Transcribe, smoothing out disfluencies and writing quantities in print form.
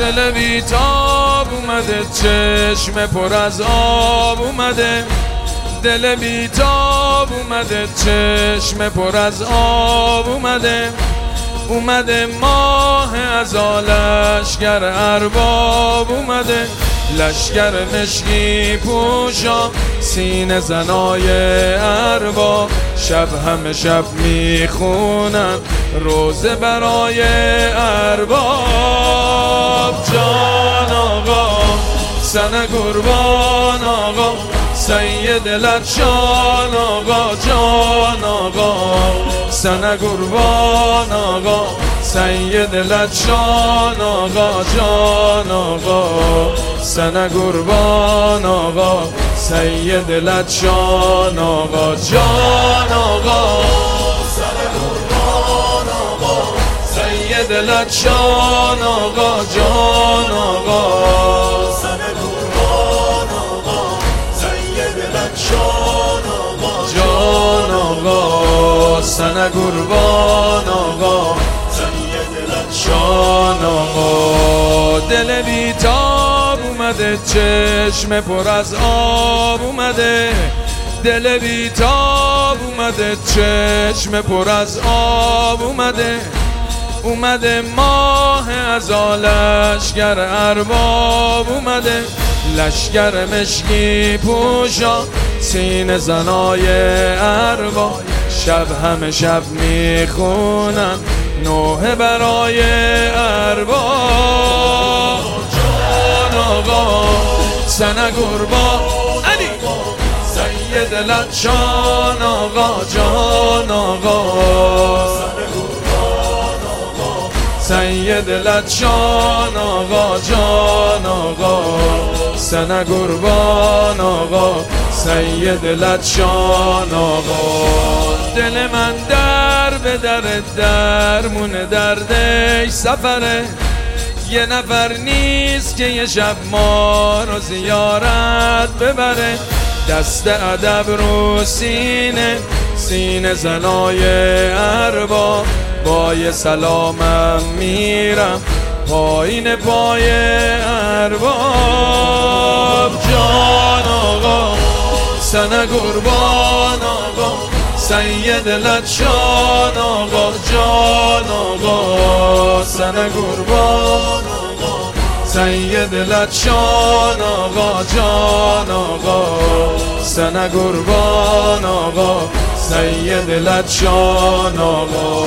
دل بیتاب اومده، چشم پر از آب اومده. دل بیتاب اومده، چشم پر از آب اومده. اومده ماه ازا لشگر ارباب اومده. لشگر مشکی پوشا سینه زنای ارباب. شب همه شب میخونن روزه برای ارباب. جان آقا سن قربان آقا، سید لطشان آقا. جان آقا سن قربان آقا، سید لطشان آقا. جان آقا سن قربان آقا، سید لطشان آقا. جان آقا سن قربان آقا، سید لطشان آقا. جان آقا سن قربان آقا، سید لطشان آقا. جان آقا سن قربان آقا، سید لطشان آقا. دل بیتاب اومده، چشم پر از آب اومده. دل بیتاب اومده، چشم پر از آب اومده. اومده ماه ازا لشگر ارباب اومده. لشگر مشکی پوشا سینه زنای ارباب. شب همه شب میخونن نوحه برای ارباب. جان آقا سن قربان علی، سید لطشان آقا. جان آقا سید لطشان آقا. جان آقا سن قربان آقا، سید لطشان آقا. دل من در به درمون دردش سفره. یه نفر نیست که یه شب ما رو زیارت ببره. دست ادب رو سینه زنای ارباب. با یه سلامم میرم پایین پای ارباب. جان آقا سن قربان آقا، سید لطشان آقا. جان آقا سن قربان آقا، سید لطشان آقا. جان آقا سن قربان آقا، سید لطشان آقا.